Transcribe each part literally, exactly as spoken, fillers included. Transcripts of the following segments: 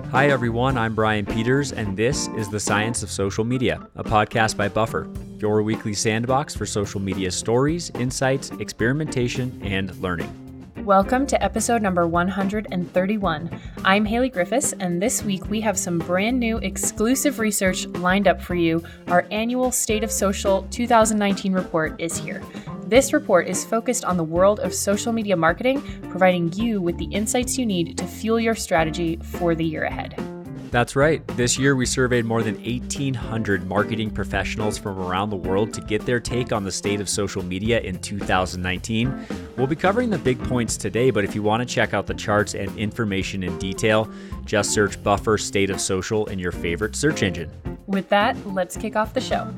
Hi everyone, I'm Brian Peters, and this is The Science of Social Media, a podcast by Buffer, your weekly sandbox for social media stories, insights, experimentation, and learning. Welcome to episode number one hundred thirty-one. I'm Haley Griffiths, and this week we have some brand new exclusive research lined up for you. Our annual State of Social two thousand nineteen report is here. This report is focused on the world of social media marketing, providing you with the insights you need to fuel your strategy for the year ahead. That's right. This year we surveyed more than eighteen hundred marketing professionals from around the world to get their take on the state of social media in two thousand nineteen. We'll be covering the big points today, but if you want to check out the charts and information in detail, just search Buffer State of Social in your favorite search engine. With that, let's kick off the show.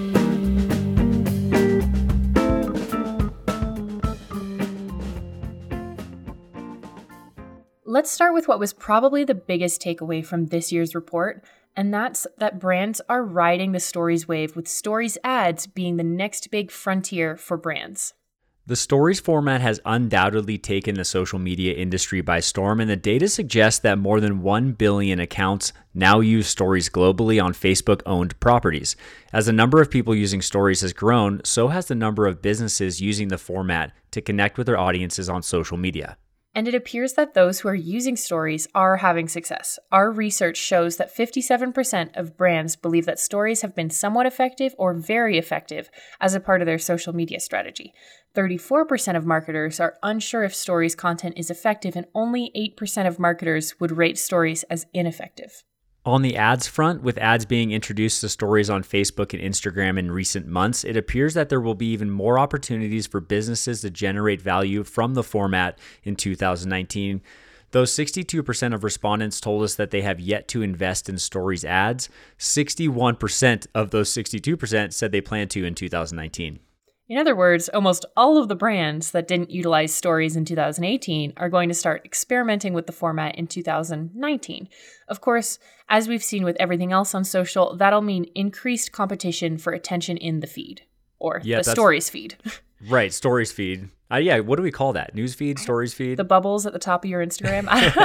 Let's start with what was probably the biggest takeaway from this year's report, and that's that brands are riding the stories wave, with stories ads being the next big frontier for brands. The stories format has undoubtedly taken the social media industry by storm, and the data suggests that more than one billion accounts now use stories globally on Facebook-owned properties. As the number of people using stories has grown, so has the number of businesses using the format to connect with their audiences on social media. And it appears that those who are using stories are having success. Our research shows that fifty-seven percent of brands believe that stories have been somewhat effective or very effective as a part of their social media strategy. thirty-four percent of marketers are unsure if stories content is effective, and only eight percent of marketers would rate stories as ineffective. On the ads front, with ads being introduced to stories on Facebook and Instagram in recent months, it appears that there will be even more opportunities for businesses to generate value from the format in two thousand nineteen. Though sixty-two percent of respondents told us that they have yet to invest in stories ads, sixty-one percent of those sixty-two percent said they plan to in two thousand nineteen. In other words, almost all of the brands that didn't utilize stories in two thousand eighteen are going to start experimenting with the format in two thousand nineteen. Of course, as we've seen with everything else on social, that'll mean increased competition for attention in the feed, or yeah, the stories feed. Right, stories feed. Uh, yeah, what do we call that? News feed, stories feed? The bubbles at the top of your Instagram.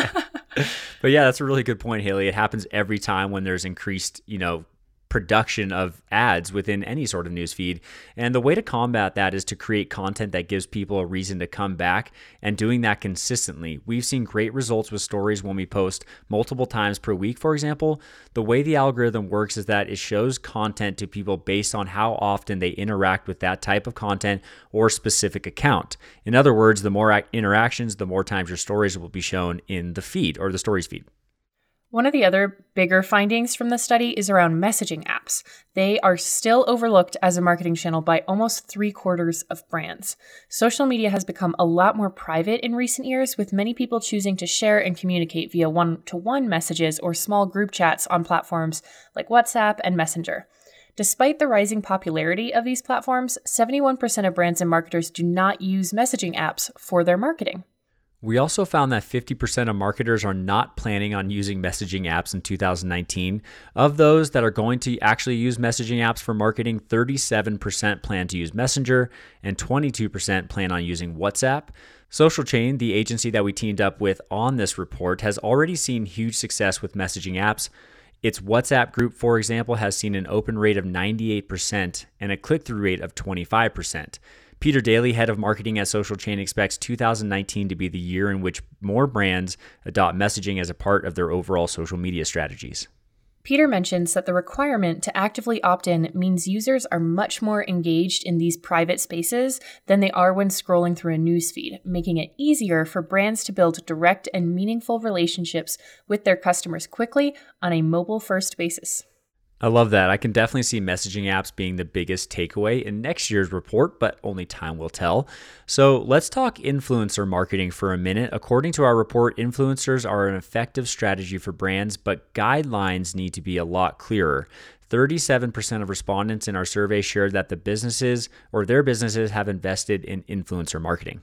But yeah, that's a really good point, Haley. It happens every time when there's increased, you know, production of ads within any sort of news feed. And the way to combat that is to create content that gives people a reason to come back, and doing that consistently. We've seen great results with stories when we post multiple times per week, for example. The way the algorithm works is that it shows content to people based on how often they interact with that type of content or specific account. In other words, the more interactions, the more times your stories will be shown in the feed or the stories feed. One of the other bigger findings from the study is around messaging apps. They are still overlooked as a marketing channel by almost three quarters of brands. Social media has become a lot more private in recent years, with many people choosing to share and communicate via one-to-one messages or small group chats on platforms like WhatsApp and Messenger. Despite the rising popularity of these platforms, seventy-one percent of brands and marketers do not use messaging apps for their marketing. We also found that fifty percent of marketers are not planning on using messaging apps in two thousand nineteen. Of those that are going to actually use messaging apps for marketing, thirty-seven percent plan to use Messenger and twenty-two percent plan on using WhatsApp. Social Chain, the agency that we teamed up with on this report, has already seen huge success with messaging apps. Its WhatsApp group, for example, has seen an open rate of ninety-eight percent and a click-through rate of twenty-five percent. Peter Daly, head of marketing at Social Chain, expects two thousand nineteen to be the year in which more brands adopt messaging as a part of their overall social media strategies. Peter mentions that the requirement to actively opt in means users are much more engaged in these private spaces than they are when scrolling through a newsfeed, making it easier for brands to build direct and meaningful relationships with their customers quickly on a mobile-first basis. I love that. I can definitely see messaging apps being the biggest takeaway in next year's report, but only time will tell. So let's talk influencer marketing for a minute. According to our report, influencers are an effective strategy for brands, but guidelines need to be a lot clearer. thirty-seven percent of respondents in our survey shared that the businesses or their businesses have invested in influencer marketing.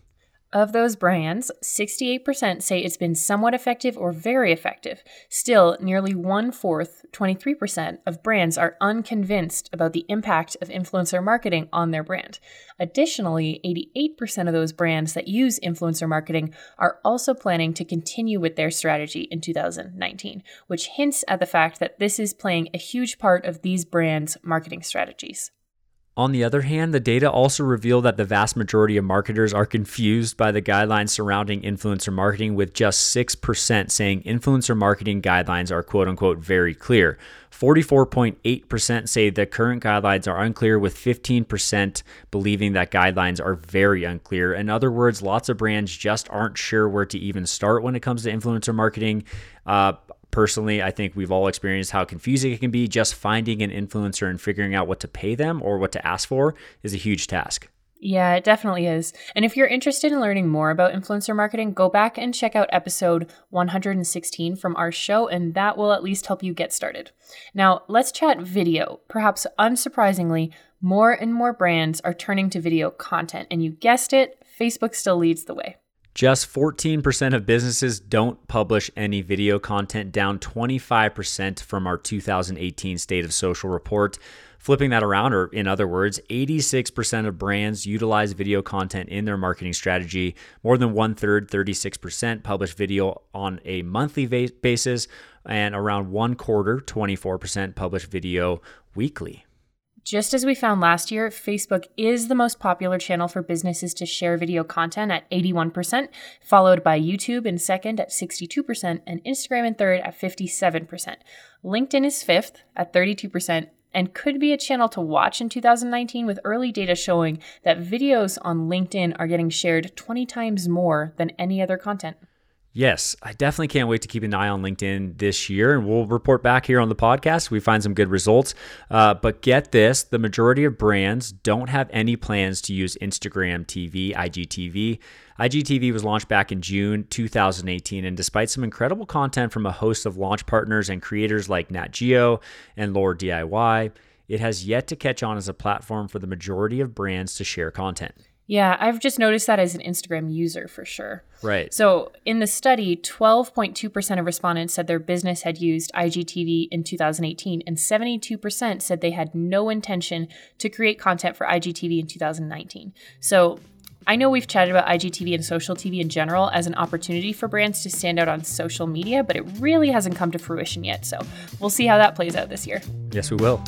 Of those brands, sixty-eight percent say it's been somewhat effective or very effective. Still, nearly one-fourth, twenty-three percent, of brands are unconvinced about the impact of influencer marketing on their brand. Additionally, eighty-eight percent of those brands that use influencer marketing are also planning to continue with their strategy in two thousand nineteen, which hints at the fact that this is playing a huge part of these brands' marketing strategies. On the other hand, the data also reveal that the vast majority of marketers are confused by the guidelines surrounding influencer marketing, with just six percent saying influencer marketing guidelines are quote unquote very clear. forty-four point eight percent say the current guidelines are unclear, with fifteen percent believing that guidelines are very unclear. In other words, lots of brands just aren't sure where to even start when it comes to influencer marketing. Uh, Personally, I think we've all experienced how confusing it can be. Just finding an influencer and figuring out what to pay them or what to ask for is a huge task. Yeah, it definitely is. And if you're interested in learning more about influencer marketing, go back and check out episode one hundred sixteen from our show, and that will at least help you get started. Now, let's chat video. Perhaps unsurprisingly, more and more brands are turning to video content, and you guessed it, Facebook still leads the way. Just fourteen percent of businesses don't publish any video content, down twenty-five percent from our two thousand eighteen State of Social report. Flipping that around, or in other words, eighty-six percent of brands utilize video content in their marketing strategy. More than one third, thirty-six percent, publish video on a monthly va- basis, and around one quarter, twenty-four percent, publish video weekly. Just as we found last year, Facebook is the most popular channel for businesses to share video content at eighty-one percent, followed by YouTube in second at sixty-two percent, and Instagram in third at fifty-seven percent. LinkedIn is fifth at thirty-two percent, and could be a channel to watch in two thousand nineteen, with early data showing that videos on LinkedIn are getting shared twenty times more than any other content. Yes, I definitely can't wait to keep an eye on LinkedIn this year, and we'll report back here on the podcast if we find some good results. Uh, but get this, the majority of brands don't have any plans to use Instagram T V, I G T V. I G T V was launched back in June two thousand eighteen, and despite some incredible content from a host of launch partners and creators like Nat Geo and Lore D I Y, it has yet to catch on as a platform for the majority of brands to share content. Yeah, I've just noticed that as an Instagram user for sure. Right. So in the study, twelve point two percent of respondents said their business had used I G T V in two thousand eighteen, and seventy-two percent said they had no intention to create content for I G T V in two thousand nineteen. So I know we've chatted about I G T V and social T V in general as an opportunity for brands to stand out on social media, but it really hasn't come to fruition yet. So we'll see how that plays out this year. Yes, we will.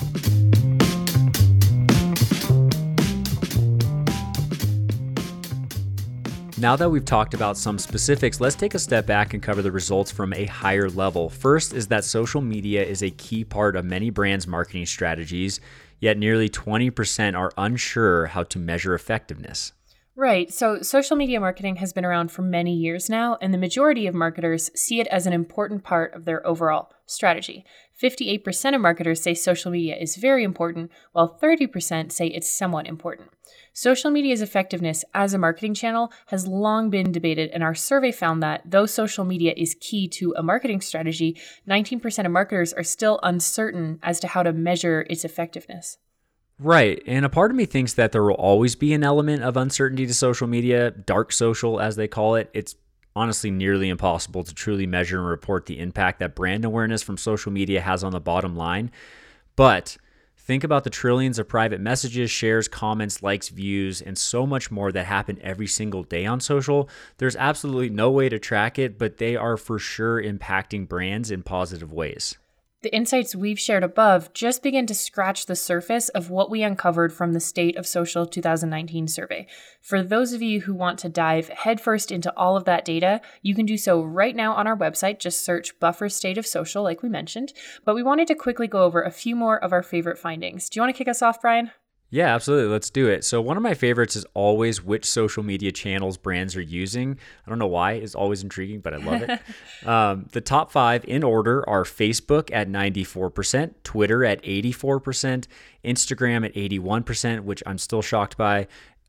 Now that we've talked about some specifics, let's take a step back and cover the results from a higher level. First is that social media is a key part of many brands' marketing strategies, yet nearly twenty percent are unsure how to measure effectiveness. Right. So social media marketing has been around for many years now, and the majority of marketers see it as an important part of their overall strategy. fifty-eight percent of marketers say social media is very important, while thirty percent say it's somewhat important. Social media's effectiveness as a marketing channel has long been debated, and our survey found that though social media is key to a marketing strategy, nineteen percent of marketers are still uncertain as to how to measure its effectiveness. Right. And a part of me thinks that there will always be an element of uncertainty to social media, dark social as they call it. It's honestly nearly impossible to truly measure and report the impact that brand awareness from social media has on the bottom line. But think about the trillions of private messages, shares, comments, likes, views, and so much more that happen every single day on social. There's absolutely no way to track it, but they are for sure impacting brands in positive ways. The insights we've shared above just begin to scratch the surface of what we uncovered from the State of Social two thousand nineteen survey. For those of you who want to dive headfirst into all of that data, you can do so right now on our website. Just search Buffer State of Social, like we mentioned. But we wanted to quickly go over a few more of our favorite findings. Do you want to kick us off, Brian? Yeah, absolutely. Let's do it. So one of my favorites is always which social media channels brands are using. I don't know why. It's always intriguing, but I love it. um, the top five in order are Facebook at ninety-four percent, Twitter at eighty-four percent, Instagram at eighty-one percent, which I'm still shocked by,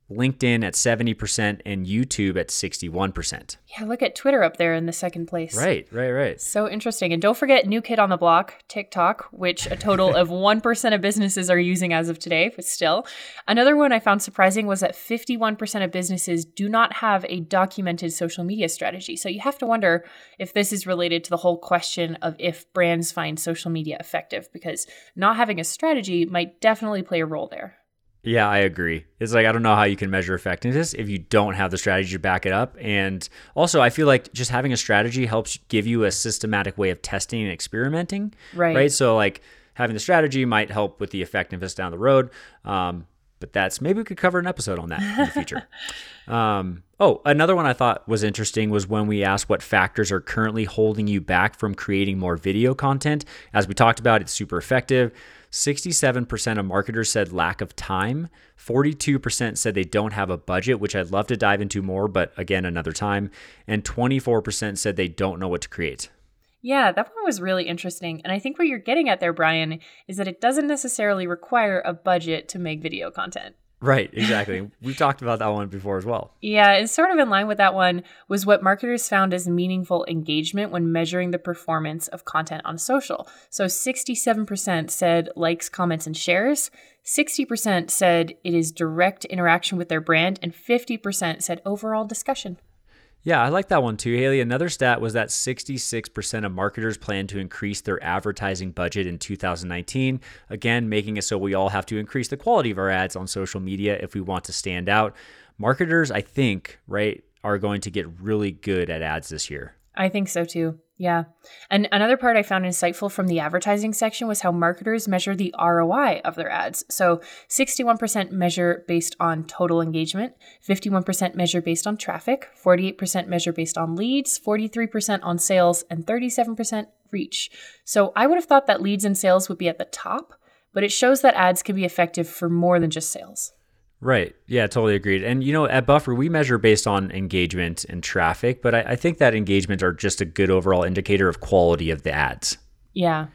LinkedIn at seventy percent, and YouTube at sixty-one percent. Yeah, look at Twitter up there in the second place. Right, right, right. So interesting. And don't forget New Kid on the Block, TikTok, which a total of one percent of businesses are using as of today, but still. Another one I found surprising was that fifty-one percent of businesses do not have a documented social media strategy. So you have to wonder if this is related to the whole question of if brands find social media effective, because not having a strategy might definitely play a role there. Yeah, I agree. It's like, I don't know how you can measure effectiveness if you don't have the strategy to back it up. And also, I feel like just having a strategy helps give you a systematic way of testing and experimenting. Right. Right. So like having the strategy might help with the effectiveness down the road. Um, but that's, maybe we could cover an episode on that in the future. um, oh, another one I thought was interesting was when we asked what factors are currently holding you back from creating more video content. As we talked about, it's super effective. sixty-seven percent of marketers said lack of time. forty-two percent said they don't have a budget, which I'd love to dive into more, but again, another time. And twenty-four percent said they don't know what to create. Yeah, that one was really interesting. And I think what you're getting at there, Brian, is that it doesn't necessarily require a budget to make video content. Right, exactly. We've talked about that one before as well. Yeah, and sort of in line with that one was what marketers found as meaningful engagement when measuring the performance of content on social. So sixty-seven percent said likes, comments, and shares. sixty percent said it is direct interaction with their brand, and fifty percent said overall discussion. Yeah, I like that one too, Haley. Another stat was that sixty-six percent of marketers plan to increase their advertising budget in two thousand nineteen. Again, making it so we all have to increase the quality of our ads on social media if we want to stand out. Marketers, I think, right, are going to get really good at ads this year. I think so too. Yeah. And another part I found insightful from the advertising section was how marketers measure the R O I of their ads. So sixty-one percent measure based on total engagement, fifty-one percent measure based on traffic, forty-eight percent measure based on leads, forty-three percent on sales, and thirty-seven percent reach. So I would have thought that leads and sales would be at the top, but it shows that ads can be effective for more than just sales. Right. Yeah, totally agreed. And, you know, at Buffer, we measure based on engagement and traffic, but I, I think that engagement are just a good overall indicator of quality of the ads. Yeah.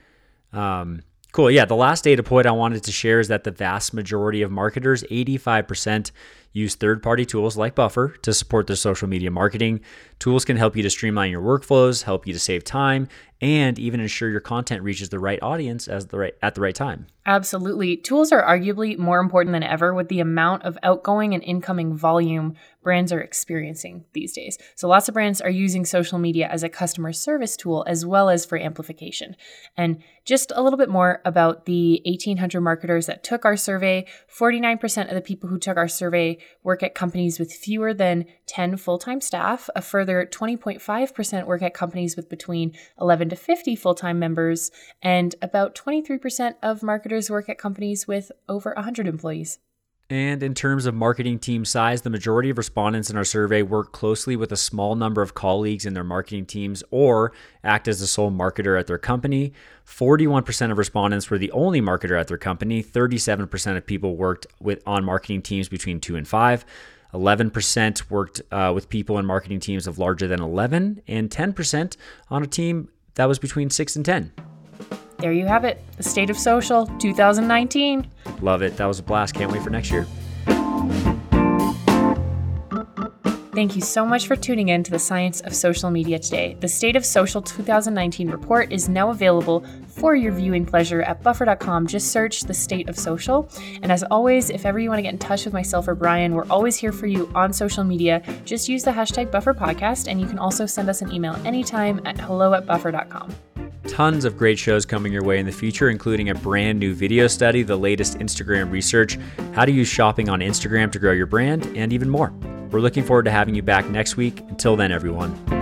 Um, cool. Yeah. The last data point I wanted to share is that the vast majority of marketers, eighty-five percent, use third-party tools like Buffer to support their social media marketing. Tools can help you to streamline your workflows, help you to save time, and even ensure your content reaches the right audience as the right at the right time. Absolutely. Tools are arguably more important than ever with the amount of outgoing and incoming volume brands are experiencing these days. So lots of brands are using social media as a customer service tool as well as for amplification. And just a little bit more about the eighteen hundred marketers that took our survey. forty-nine percent of the people who took our survey work at companies with fewer than ten full-time staff. A further twenty point five percent work at companies with between eleven to fifty full-time members. And about twenty-three percent of marketers work at companies with over one hundred employees. And in terms of marketing team size, the majority of respondents in our survey work closely with a small number of colleagues in their marketing teams or act as the sole marketer at their company. forty-one percent of respondents were the only marketer at their company. thirty-seven percent of people worked with on marketing teams between two and five. eleven percent worked uh, with people in marketing teams of larger than eleven, and ten percent on a team that was between six and ten. There you have it. The State of Social two thousand nineteen. Love it. That was a blast. Can't wait for next year. Thank you so much for tuning in to the Science of Social Media today. The State of Social two thousand nineteen report is now available for your viewing pleasure at buffer dot com. Just search the State of Social. And as always, if ever you want to get in touch with myself or Brian, we're always here for you on social media. Just use the hashtag Buffer Podcast, and you can also send us an email anytime at hello at buffer dot com. Tons of great shows coming your way in the future, including a brand new video study, the latest Instagram research, how to use shopping on Instagram to grow your brand, and even more. We're looking forward to having you back next week. Until then, everyone.